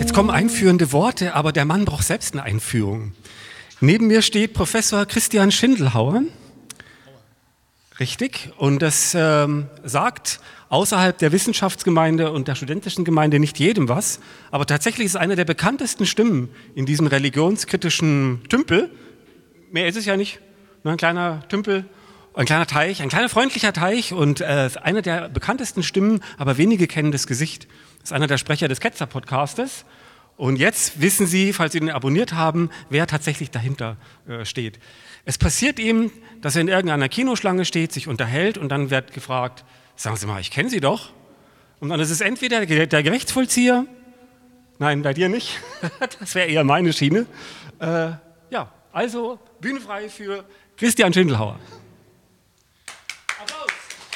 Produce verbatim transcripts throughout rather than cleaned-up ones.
Jetzt kommen einführende Worte, aber der Mann braucht selbst eine Einführung. Neben mir steht Professor Christian Schindelhauer. Richtig. Und das ähm, sagt außerhalb der Wissenschaftsgemeinde und der studentischen Gemeinde nicht jedem was. Aber tatsächlich ist einer der bekanntesten Stimmen in diesem religionskritischen Tümpel. Mehr ist es ja nicht. Nur ein kleiner Tümpel, ein kleiner Teich, ein kleiner freundlicher Teich und äh, einer der bekanntesten Stimmen, aber wenige kennen das Gesicht. Das ist einer der Sprecher des Ketzer-Podcastes. Und jetzt wissen Sie, falls Sie den abonniert haben, wer tatsächlich dahinter äh, steht. Es passiert ihm, dass er in irgendeiner Kinoschlange steht, sich unterhält und dann wird gefragt, sagen Sie mal, ich kenne Sie doch. Und dann ist es entweder der Gerichtsvollzieher, nein, bei dir nicht, das wäre eher meine Schiene. Äh, ja, also Bühne frei für Christian Schindelhauer. Applaus.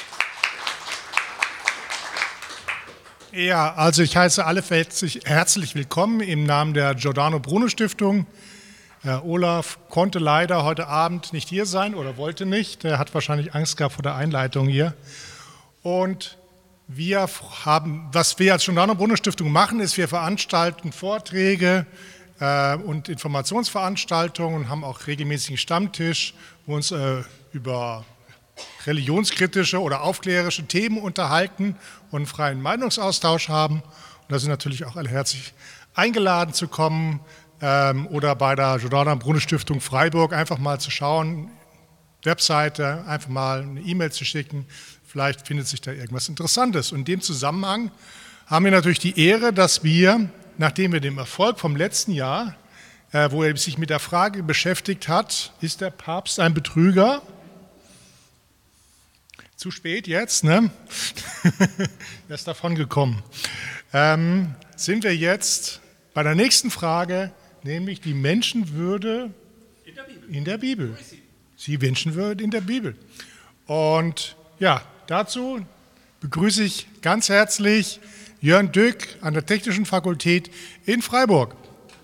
Ja, also ich heiße alle herzlich, herzlich willkommen im Namen der Giordano Bruno Stiftung. Herr Olaf konnte leider heute Abend nicht hier sein oder wollte nicht. Er hat wahrscheinlich Angst gehabt vor der Einleitung hier. Und wir haben, was wir als Giordano Bruno Stiftung machen, ist, wir veranstalten Vorträge äh, und Informationsveranstaltungen und haben auch regelmäßigen Stammtisch, wo wir uns äh, über religionskritische oder aufklärerische Themen unterhalten und einen freien Meinungsaustausch haben. Und da sind natürlich auch alle herzlich eingeladen zu kommen ähm, oder bei der Giordano Bruno Stiftung Freiburg einfach mal zu schauen, Webseite, einfach mal eine E-Mail zu schicken. Vielleicht findet sich da irgendwas Interessantes. Und in dem Zusammenhang haben wir natürlich die Ehre, dass wir, nachdem wir dem Erfolg vom letzten Jahr, äh, wo er sich mit der Frage beschäftigt hat, ist der Papst ein Betrüger? Zu spät jetzt, ne? Er ist davon gekommen. Ähm, sind wir jetzt bei der nächsten Frage, nämlich die Menschenwürde in der Bibel. In der Bibel. Die Menschenwürde in der Bibel. Und ja, dazu begrüße ich ganz herzlich Jörn Dück an der Technischen Fakultät in Freiburg.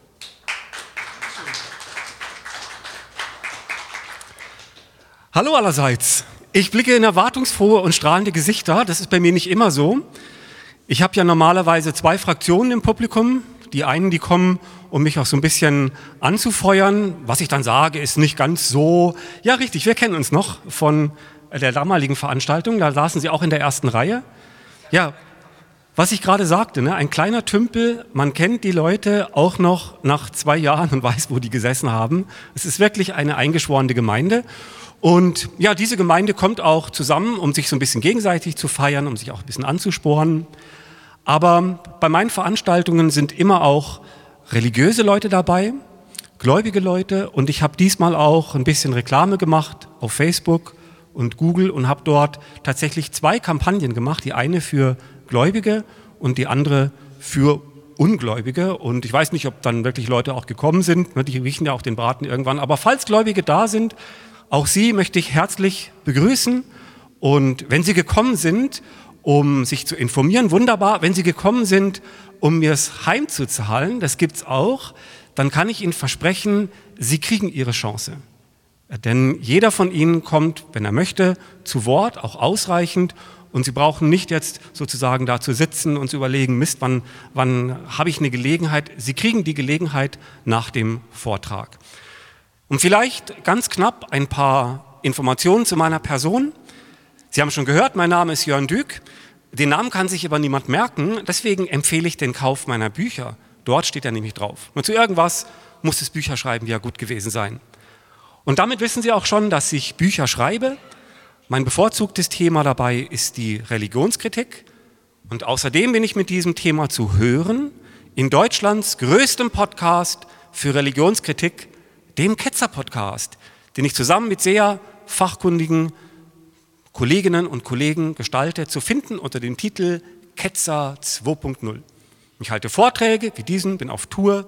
Hallo allerseits. Ich blicke in erwartungsfrohe und strahlende Gesichter. Das ist bei mir nicht immer so. Ich habe ja normalerweise zwei Fraktionen im Publikum. Die einen, die kommen, um mich auch so ein bisschen anzufeuern. Was ich dann sage, ist nicht ganz so. Ja, richtig, wir kennen uns noch von der damaligen Veranstaltung. Da saßen Sie auch in der ersten Reihe. Ja, was ich gerade sagte, ne? Ein kleiner Tümpel. Man kennt die Leute auch noch nach zwei Jahren und weiß, wo die gesessen haben. Es ist wirklich eine eingeschworene Gemeinde. Und ja, diese Gemeinde kommt auch zusammen, um sich so ein bisschen gegenseitig zu feiern, um sich auch ein bisschen anzuspornen. Aber bei meinen Veranstaltungen sind immer auch religiöse Leute dabei, gläubige Leute. Und ich habe diesmal auch ein bisschen Reklame gemacht auf Facebook und Google und habe dort tatsächlich zwei Kampagnen gemacht. Die eine für Gläubige und die andere für Ungläubige. Und ich weiß nicht, ob dann wirklich Leute auch gekommen sind. Die riechen ja auch den Braten irgendwann. Aber falls Gläubige da sind, auch Sie möchte ich herzlich begrüßen. Und wenn Sie gekommen sind, um sich zu informieren, wunderbar. Wenn Sie gekommen sind, um mir es heimzuzahlen, das gibt's auch, dann kann ich Ihnen versprechen, Sie kriegen Ihre Chance. Denn jeder von Ihnen kommt, wenn er möchte, zu Wort, auch ausreichend. Und Sie brauchen nicht jetzt sozusagen da zu sitzen und zu überlegen, Mist, wann, wann habe ich eine Gelegenheit? Sie kriegen die Gelegenheit nach dem Vortrag. Und vielleicht ganz knapp ein paar Informationen zu meiner Person. Sie haben schon gehört, mein Name ist Jörn Dück. Den Namen kann sich aber niemand merken, deswegen empfehle ich den Kauf meiner Bücher. Dort steht er nämlich drauf. Und zu irgendwas muss das Bücherschreiben ja gut gewesen sein. Und damit wissen Sie auch schon, dass ich Bücher schreibe. Mein bevorzugtes Thema dabei ist die Religionskritik. Und außerdem bin ich mit diesem Thema zu hören in Deutschlands größtem Podcast für Religionskritik, dem Ketzer-Podcast, den ich zusammen mit sehr fachkundigen Kolleginnen und Kollegen gestalte, zu finden unter dem Titel Ketzer zwei Punkt null. Ich halte Vorträge wie diesen, bin auf Tour.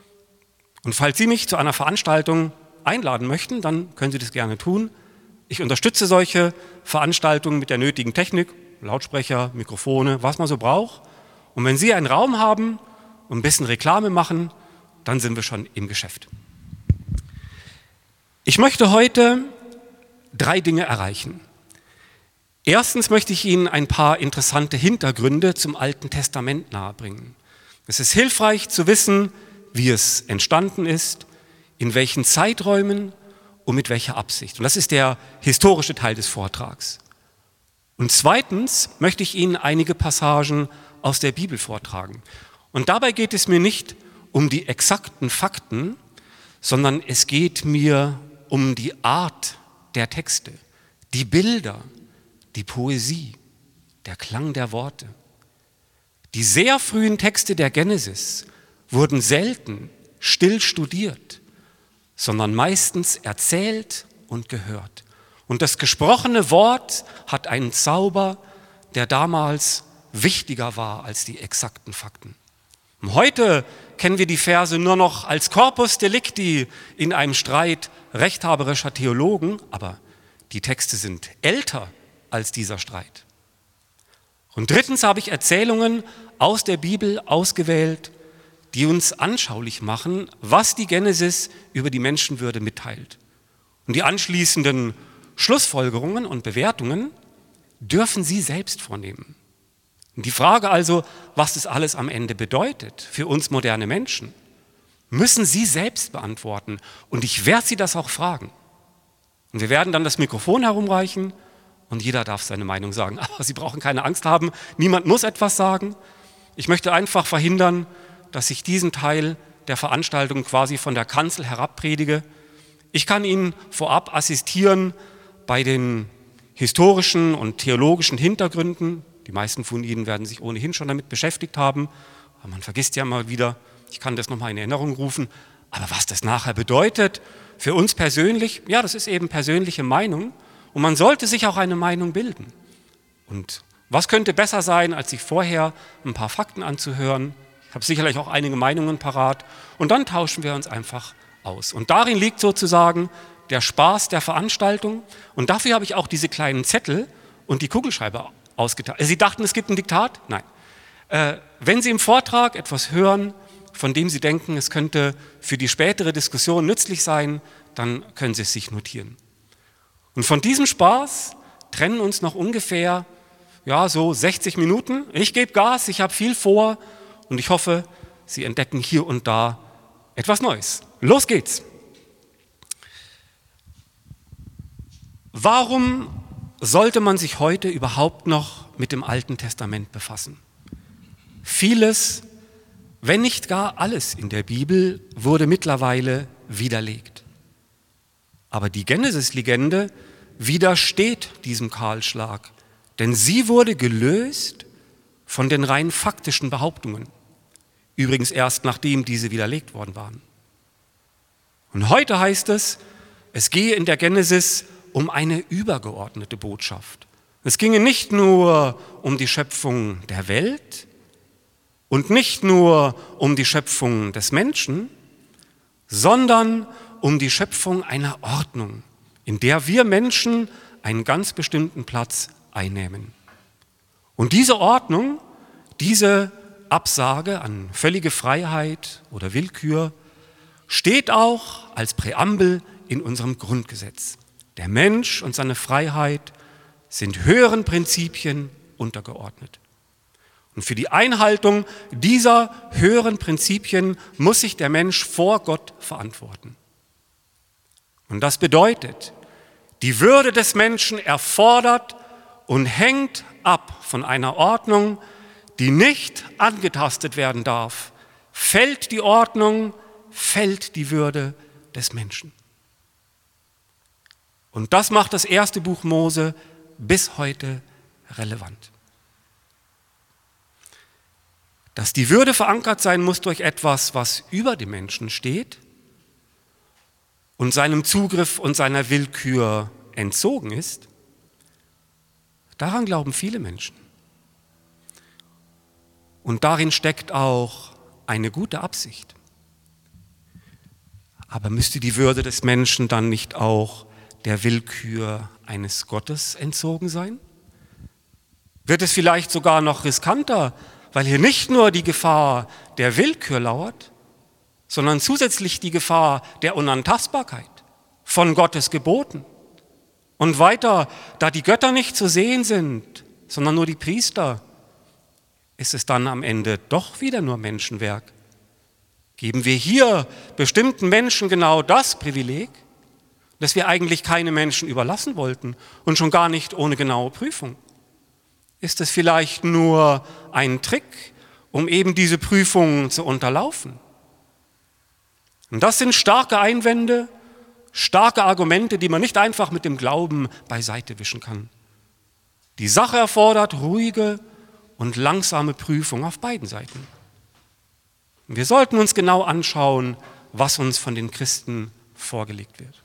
Und falls Sie mich zu einer Veranstaltung einladen möchten, dann können Sie das gerne tun. Ich unterstütze solche Veranstaltungen mit der nötigen Technik, Lautsprecher, Mikrofone, was man so braucht. Und wenn Sie einen Raum haben und ein bisschen Reklame machen, dann sind wir schon im Geschäft. Ich möchte heute drei Dinge erreichen. Erstens möchte ich Ihnen ein paar interessante Hintergründe zum Alten Testament nahebringen. Es ist hilfreich zu wissen, wie es entstanden ist, in welchen Zeiträumen und mit welcher Absicht. Und das ist der historische Teil des Vortrags. Und zweitens möchte ich Ihnen einige Passagen aus der Bibel vortragen. Und dabei geht es mir nicht um die exakten Fakten, sondern es geht mir um die Art der Texte, die Bilder, die Poesie, der Klang der Worte. Die sehr frühen Texte der Genesis wurden selten still studiert, sondern meistens erzählt und gehört. Und das gesprochene Wort hat einen Zauber, der damals wichtiger war als die exakten Fakten. Und heute kennen wir die Verse nur noch als Corpus Delicti in einem Streit rechthaberischer Theologen, aber die Texte sind älter als dieser Streit. Und drittens habe ich Erzählungen aus der Bibel ausgewählt, die uns anschaulich machen, was die Genesis über die Menschenwürde mitteilt. Und die anschließenden Schlussfolgerungen und Bewertungen dürfen Sie selbst vornehmen. Und die Frage also, was das alles am Ende bedeutet für uns moderne Menschen, müssen Sie selbst beantworten. Und ich werde Sie das auch fragen. Und wir werden dann das Mikrofon herumreichen und jeder darf seine Meinung sagen. Aber Sie brauchen keine Angst haben, niemand muss etwas sagen. Ich möchte einfach verhindern, dass ich diesen Teil der Veranstaltung quasi von der Kanzel herabpredige. Ich kann Ihnen vorab assistieren bei den historischen und theologischen Hintergründen. Die meisten von Ihnen werden sich ohnehin schon damit beschäftigt haben. Aber man vergisst ja mal wieder, ich kann das nochmal in Erinnerung rufen. Aber was das nachher bedeutet für uns persönlich, ja, das ist eben persönliche Meinung. Und man sollte sich auch eine Meinung bilden. Und was könnte besser sein, als sich vorher ein paar Fakten anzuhören? Ich habe sicherlich auch einige Meinungen parat. Und dann tauschen wir uns einfach aus. Und darin liegt sozusagen der Spaß der Veranstaltung. Und dafür habe ich auch diese kleinen Zettel und die Kugelschreiber ausgeteilt. Sie dachten, es gibt ein Diktat? Nein. Äh, wenn Sie im Vortrag etwas hören, von dem Sie denken, es könnte für die spätere Diskussion nützlich sein, dann können Sie es sich notieren. Und von diesem Spaß trennen uns noch ungefähr ja, so sechzig Minuten. Ich gebe Gas, ich habe viel vor und ich hoffe, Sie entdecken hier und da etwas Neues. Los geht's! Warum sollte man sich heute überhaupt noch mit dem Alten Testament befassen? Vieles, wenn nicht gar alles in der Bibel, wurde mittlerweile widerlegt. Aber die Genesis-Legende widersteht diesem Kahlschlag, denn sie wurde gelöst von den rein faktischen Behauptungen. Übrigens erst nachdem diese widerlegt worden waren. Und heute heißt es, es gehe in der Genesis um eine übergeordnete Botschaft. Es ginge nicht nur um die Schöpfung der Welt und nicht nur um die Schöpfung des Menschen, sondern um die Schöpfung einer Ordnung, in der wir Menschen einen ganz bestimmten Platz einnehmen. Und diese Ordnung, diese Absage an völlige Freiheit oder Willkür, steht auch als Präambel in unserem Grundgesetz. Der Mensch und seine Freiheit sind höheren Prinzipien untergeordnet. Und für die Einhaltung dieser höheren Prinzipien muss sich der Mensch vor Gott verantworten. Und das bedeutet, die Würde des Menschen erfordert und hängt ab von einer Ordnung, die nicht angetastet werden darf. Fällt die Ordnung, fällt die Würde des Menschen. Und das macht das erste Buch Mose bis heute relevant. Dass die Würde verankert sein muss durch etwas, was über dem Menschen steht und seinem Zugriff und seiner Willkür entzogen ist, daran glauben viele Menschen. Und darin steckt auch eine gute Absicht. Aber müsste die Würde des Menschen dann nicht auch der Willkür eines Gottes entzogen sein? Wird es vielleicht sogar noch riskanter, weil hier nicht nur die Gefahr der Willkür lauert, sondern zusätzlich die Gefahr der Unantastbarkeit von Gottes Geboten. Und weiter, da die Götter nicht zu sehen sind, sondern nur die Priester, ist es dann am Ende doch wieder nur Menschenwerk? Geben wir hier bestimmten Menschen genau das Privileg, das wir eigentlich keine Menschen überlassen wollten und schon gar nicht ohne genaue Prüfung? Ist es vielleicht nur ein Trick, um eben diese Prüfungen zu unterlaufen? Und das sind starke Einwände, starke Argumente, die man nicht einfach mit dem Glauben beiseite wischen kann. Die Sache erfordert ruhige und langsame Prüfung auf beiden Seiten. Wir sollten uns genau anschauen, was uns von den Christen vorgelegt wird.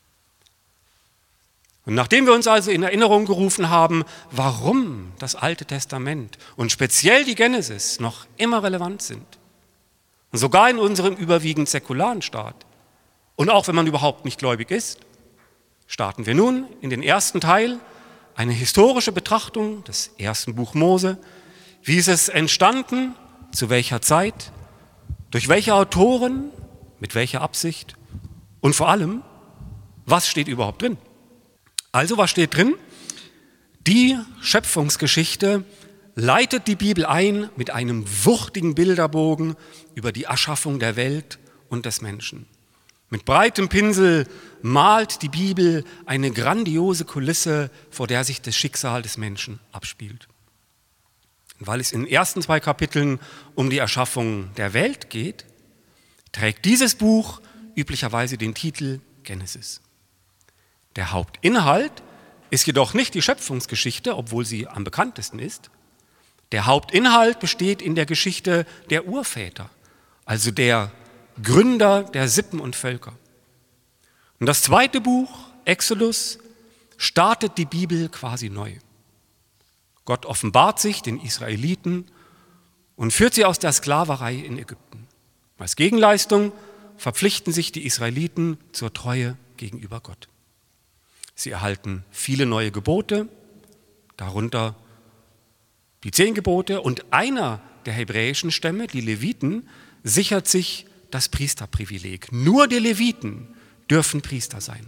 Und nachdem wir uns also in Erinnerung gerufen haben, warum das Alte Testament und speziell die Genesis noch immer relevant sind, und sogar in unserem überwiegend säkularen Staat, und auch wenn man überhaupt nicht gläubig ist, starten wir nun in den ersten Teil, eine historische Betrachtung des ersten Buch Mose. Wie ist es entstanden, zu welcher Zeit, durch welche Autoren, mit welcher Absicht und vor allem, was steht überhaupt drin? Also, was steht drin? Die Schöpfungsgeschichte leitet die Bibel ein mit einem wuchtigen Bilderbogen über die Erschaffung der Welt und des Menschen. Mit breitem Pinsel malt die Bibel eine grandiose Kulisse, vor der sich das Schicksal des Menschen abspielt. Und weil es in den ersten zwei Kapiteln um die Erschaffung der Welt geht, trägt dieses Buch üblicherweise den Titel Genesis. Der Hauptinhalt ist jedoch nicht die Schöpfungsgeschichte, obwohl sie am bekanntesten ist. Der Hauptinhalt besteht in der Geschichte der Urväter, also der Gründer der Sippen und Völker. Und das zweite Buch, Exodus, startet die Bibel quasi neu. Gott offenbart sich den Israeliten und führt sie aus der Sklaverei in Ägypten. Als Gegenleistung verpflichten sich die Israeliten zur Treue gegenüber Gott. Sie erhalten viele neue Gebote, darunter die zehn Gebote, und einer der hebräischen Stämme, die Leviten, sichert sich das Priesterprivileg. Nur die Leviten dürfen Priester sein.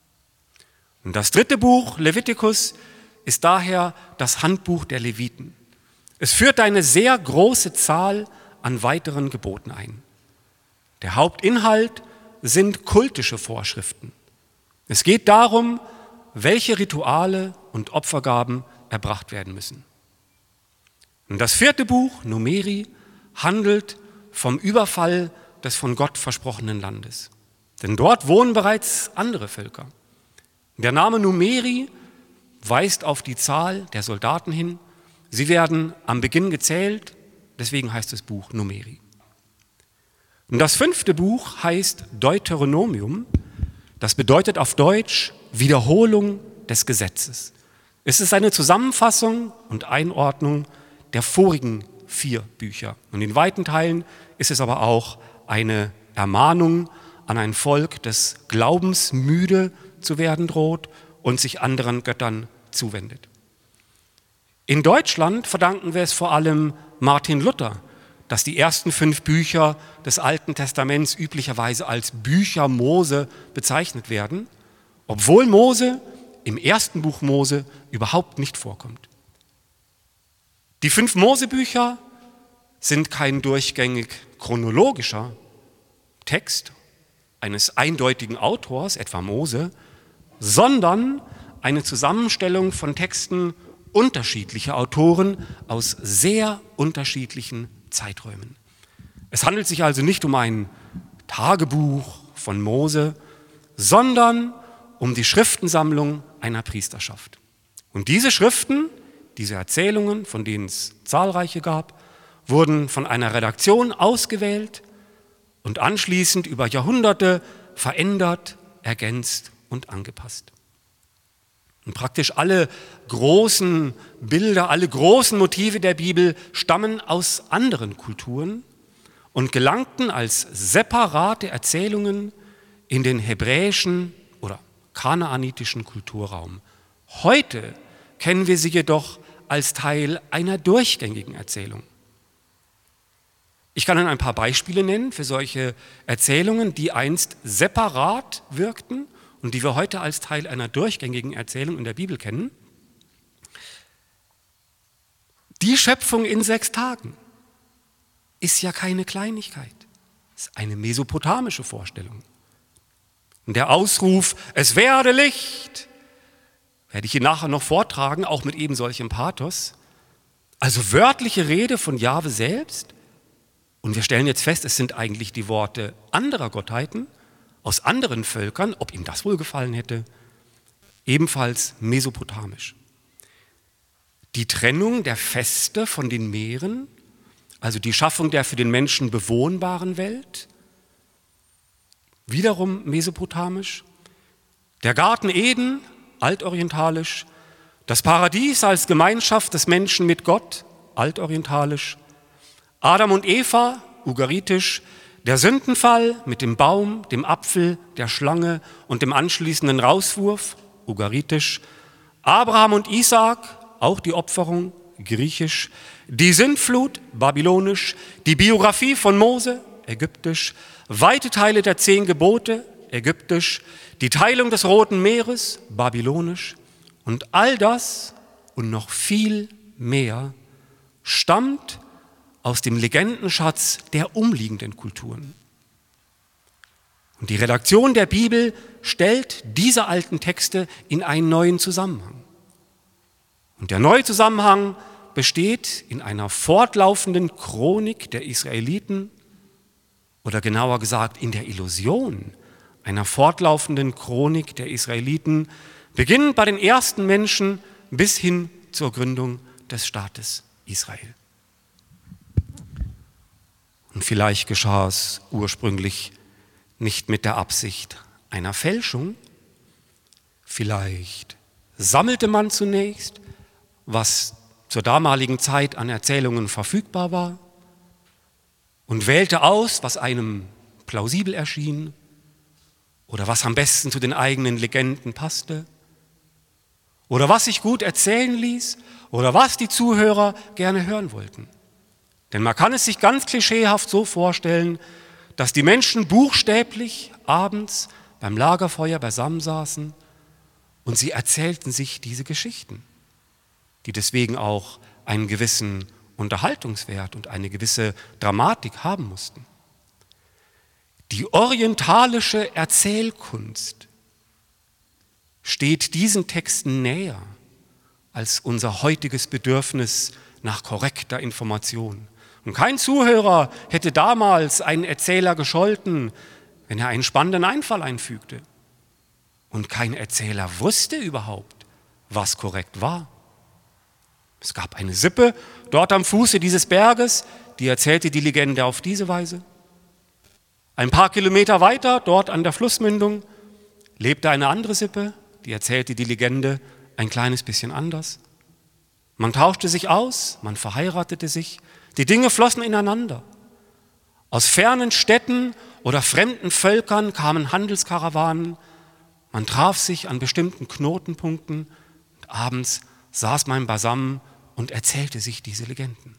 Und das dritte Buch, Levitikus, ist daher das Handbuch der Leviten. Es führt eine sehr große Zahl an weiteren Geboten ein. Der Hauptinhalt sind kultische Vorschriften. Es geht darum, welche Rituale und Opfergaben erbracht werden müssen. Und das vierte Buch, Numeri, handelt vom Überfall des von Gott versprochenen Landes. Denn dort wohnen bereits andere Völker. Der Name Numeri weist auf die Zahl der Soldaten hin. Sie werden am Beginn gezählt, deswegen heißt das Buch Numeri. Und das fünfte Buch heißt Deuteronomium. Das bedeutet auf Deutsch Wiederholung des Gesetzes. Es ist eine Zusammenfassung und Einordnung der vorigen vier Bücher. Und in weiten Teilen ist es aber auch eine Ermahnung an ein Volk, das glaubensmüde zu werden droht und sich anderen Göttern zuwendet. In Deutschland verdanken wir es vor allem Martin Luther, dass die ersten fünf Bücher des Alten Testaments üblicherweise als Bücher Mose bezeichnet werden, obwohl Mose im ersten Buch Mose überhaupt nicht vorkommt. Die fünf Mosebücher sind kein durchgängig chronologischer Text eines eindeutigen Autors, etwa Mose, sondern eine Zusammenstellung von Texten unterschiedlicher Autoren aus sehr unterschiedlichen Zeiträumen. Es handelt sich also nicht um ein Tagebuch von Mose, sondern um die Schriftensammlung einer Priesterschaft. Und diese Schriften, diese Erzählungen, von denen es zahlreiche gab, wurden von einer Redaktion ausgewählt und anschließend über Jahrhunderte verändert, ergänzt und angepasst. Und praktisch alle großen Bilder, alle großen Motive der Bibel stammen aus anderen Kulturen und gelangten als separate Erzählungen in den hebräischen oder kanaanitischen Kulturraum. Heute kennen wir sie jedoch als Teil einer durchgängigen Erzählung. Ich kann Ihnen ein paar Beispiele nennen für solche Erzählungen, die einst separat wirkten und die wir heute als Teil einer durchgängigen Erzählung in der Bibel kennen. Die Schöpfung in sechs Tagen ist ja keine Kleinigkeit. Das ist eine mesopotamische Vorstellung. Und der Ausruf, es werde Licht, werde ich hier nachher noch vortragen, auch mit eben solchem Pathos. Also wörtliche Rede von Jahwe selbst. Und wir stellen jetzt fest, es sind eigentlich die Worte anderer Gottheiten aus anderen Völkern, ob ihm das wohl gefallen hätte, ebenfalls mesopotamisch. Die Trennung der Feste von den Meeren, also die Schaffung der für den Menschen bewohnbaren Welt, wiederum mesopotamisch. Der Garten Eden, altorientalisch. Das Paradies als Gemeinschaft des Menschen mit Gott, altorientalisch. Adam und Eva, ugaritisch. Der Sündenfall mit dem Baum, dem Apfel, der Schlange und dem anschließenden Rauswurf, ugaritisch. Abraham und Isaak, auch die Opferung, griechisch. Die Sintflut, babylonisch. Die Biografie von Mose, ägyptisch. Weite Teile der zehn Gebote, ägyptisch. Die Teilung des Roten Meeres, babylonisch. Und all das und noch viel mehr stammt aus dem Legendenschatz der umliegenden Kulturen. Und die Redaktion der Bibel stellt diese alten Texte in einen neuen Zusammenhang. Und der neue Zusammenhang besteht in einer fortlaufenden Chronik der Israeliten oder genauer gesagt in der Illusion einer fortlaufenden Chronik der Israeliten, beginnend bei den ersten Menschen bis hin zur Gründung des Staates Israel. Und vielleicht geschah es ursprünglich nicht mit der Absicht einer Fälschung. Vielleicht sammelte man zunächst, was zur damaligen Zeit an Erzählungen verfügbar war, und wählte aus, was einem plausibel erschien oder was am besten zu den eigenen Legenden passte oder was sich gut erzählen ließ oder was die Zuhörer gerne hören wollten. Denn man kann es sich ganz klischeehaft so vorstellen, dass die Menschen buchstäblich abends beim Lagerfeuer beisammensaßen und sie erzählten sich diese Geschichten, die deswegen auch einen gewissen Unterhaltungswert und eine gewisse Dramatik haben mussten. Die orientalische Erzählkunst steht diesen Texten näher als unser heutiges Bedürfnis nach korrekter Information. Und kein Zuhörer hätte damals einen Erzähler gescholten, wenn er einen spannenden Einfall einfügte. Und kein Erzähler wusste überhaupt, was korrekt war. Es gab eine Sippe dort am Fuße dieses Berges, die erzählte die Legende auf diese Weise. Ein paar Kilometer weiter, dort an der Flussmündung, lebte eine andere Sippe, die erzählte die Legende ein kleines bisschen anders. Man tauschte sich aus, man verheiratete sich, die Dinge flossen ineinander. Aus fernen Städten oder fremden Völkern kamen Handelskarawanen, man traf sich an bestimmten Knotenpunkten und abends saß man beisammen und erzählte sich diese Legenden.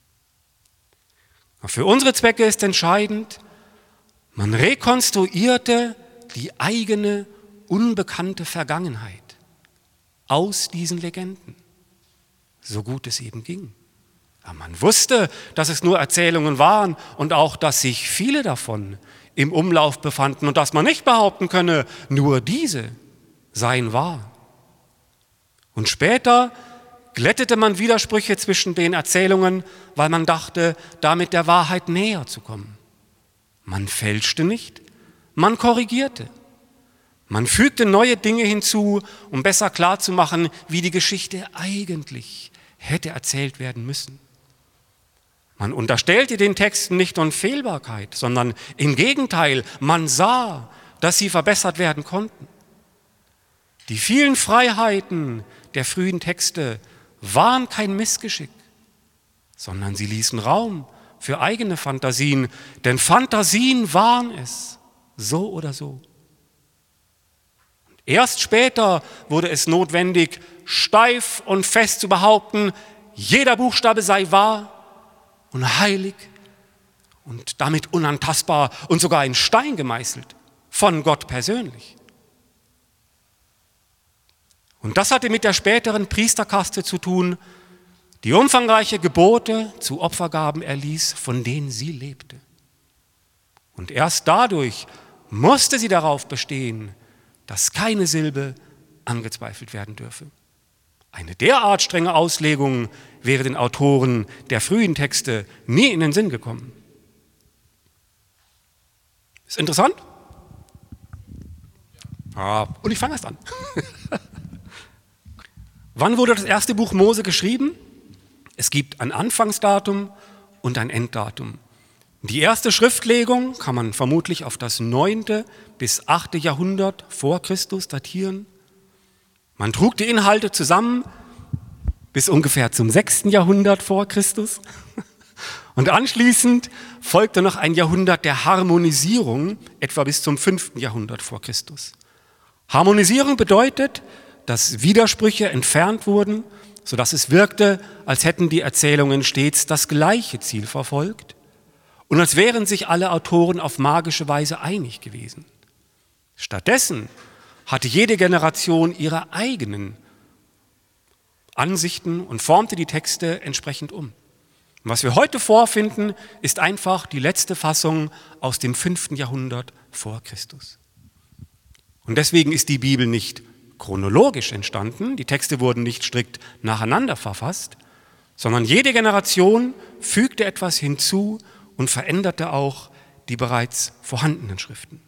Für unsere Zwecke ist entscheidend, man rekonstruierte die eigene, unbekannte Vergangenheit aus diesen Legenden, so gut es eben ging. Aber man wusste, dass es nur Erzählungen waren und auch, dass sich viele davon im Umlauf befanden und dass man nicht behaupten könne, nur diese seien wahr. Und später glättete man Widersprüche zwischen den Erzählungen, weil man dachte, damit der Wahrheit näher zu kommen. Man fälschte nicht, man korrigierte. Man fügte neue Dinge hinzu, um besser klarzumachen, wie die Geschichte eigentlich hätte erzählt werden müssen. Man unterstellte den Texten nicht Unfehlbarkeit, sondern im Gegenteil, man sah, dass sie verbessert werden konnten. Die vielen Freiheiten der frühen Texte waren kein Missgeschick, sondern sie ließen Raum für eigene Fantasien, denn Fantasien waren es, so oder so. Und erst später wurde es notwendig, steif und fest zu behaupten, jeder Buchstabe sei wahr und heilig und damit unantastbar und sogar in Stein gemeißelt, von Gott persönlich. Und das hatte mit der späteren Priesterkaste zu tun, die umfangreiche Gebote zu Opfergaben erließ, von denen sie lebte. Und erst dadurch musste sie darauf bestehen, dass keine Silbe angezweifelt werden dürfe. Eine derart strenge Auslegung wäre den Autoren der frühen Texte nie in den Sinn gekommen. Ist interessant? Ja, und ich fange erst an. Wann wurde das erste Buch Mose geschrieben? Es gibt ein Anfangsdatum und ein Enddatum. Die erste Schriftlegung kann man vermutlich auf das neunte bis achte Jahrhundert vor Christus datieren. Man trug die Inhalte zusammen bis ungefähr zum sechsten Jahrhundert vor Christus. Und anschließend folgte noch ein Jahrhundert der Harmonisierung, etwa bis zum fünften Jahrhundert vor Christus. Harmonisierung bedeutet, dass Widersprüche entfernt wurden, sodass es wirkte, als hätten die Erzählungen stets das gleiche Ziel verfolgt und als wären sich alle Autoren auf magische Weise einig gewesen. Stattdessen hatte jede Generation ihre eigenen Ansichten und formte die Texte entsprechend um. Und was wir heute vorfinden, ist einfach die letzte Fassung aus dem fünften Jahrhundert vor Christus. Und deswegen ist die Bibel nicht chronologisch entstanden, die Texte wurden nicht strikt nacheinander verfasst, sondern jede Generation fügte etwas hinzu und veränderte auch die bereits vorhandenen Schriften.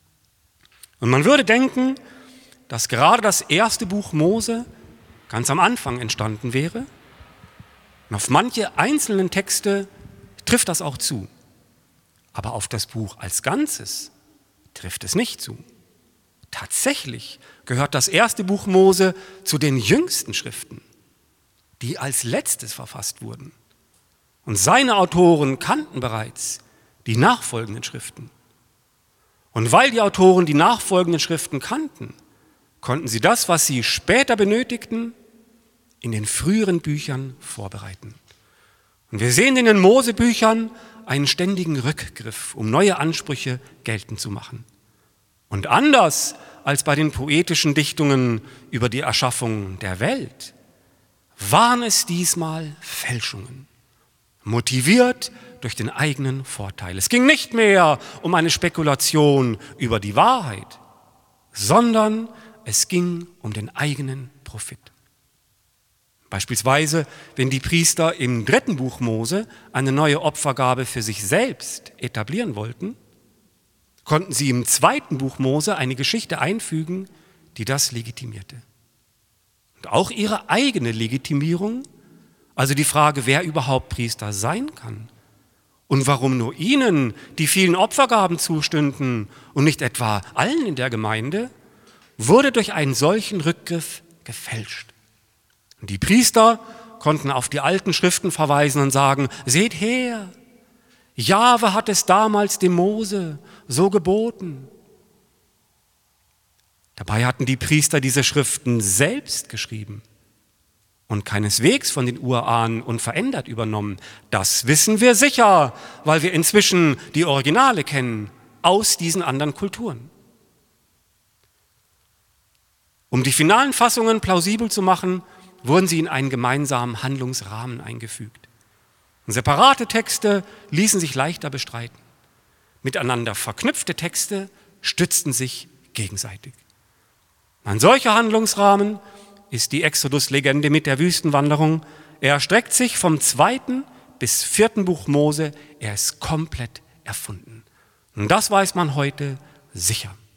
Und man würde denken, dass gerade das erste Buch Mose ganz am Anfang entstanden wäre. Und auf manche einzelnen Texte trifft das auch zu. Aber auf das Buch als Ganzes trifft es nicht zu. Tatsächlich gehört das erste Buch Mose zu den jüngsten Schriften, die als letztes verfasst wurden. Und seine Autoren kannten bereits die nachfolgenden Schriften. Und weil die Autoren die nachfolgenden Schriften kannten, konnten sie das, was sie später benötigten, in den früheren Büchern vorbereiten. Und wir sehen in den Mosebüchern einen ständigen Rückgriff, um neue Ansprüche geltend zu machen. Und anders als bei den poetischen Dichtungen über die Erschaffung der Welt, waren es diesmal Fälschungen, motiviert durch den eigenen Vorteil. Es ging nicht mehr um eine Spekulation über die Wahrheit, sondern es ging um den eigenen Profit. Beispielsweise, wenn die Priester im dritten Buch Mose eine neue Opfergabe für sich selbst etablieren wollten, konnten sie im zweiten Buch Mose eine Geschichte einfügen, die das legitimierte. Und auch ihre eigene Legitimierung, also die Frage, wer überhaupt Priester sein kann und warum nur ihnen die vielen Opfergaben zustünden und nicht etwa allen in der Gemeinde, wurde durch einen solchen Rückgriff gefälscht. Und die Priester konnten auf die alten Schriften verweisen und sagen, seht her, Jahwe hat es damals dem Mose so geboten. Dabei hatten die Priester diese Schriften selbst geschrieben und keineswegs von den Urahnen unverändert übernommen. Das wissen wir sicher, weil wir inzwischen die Originale kennen aus diesen anderen Kulturen. Um die finalen Fassungen plausibel zu machen, wurden sie in einen gemeinsamen Handlungsrahmen eingefügt. Und separate Texte ließen sich leichter bestreiten. Miteinander verknüpfte Texte stützten sich gegenseitig. Ein solcher Handlungsrahmen ist die Exodus-Legende mit der Wüstenwanderung. Er erstreckt sich vom zweiten bis vierten Buch Mose. Er ist komplett erfunden. Und das weiß man heute sicher.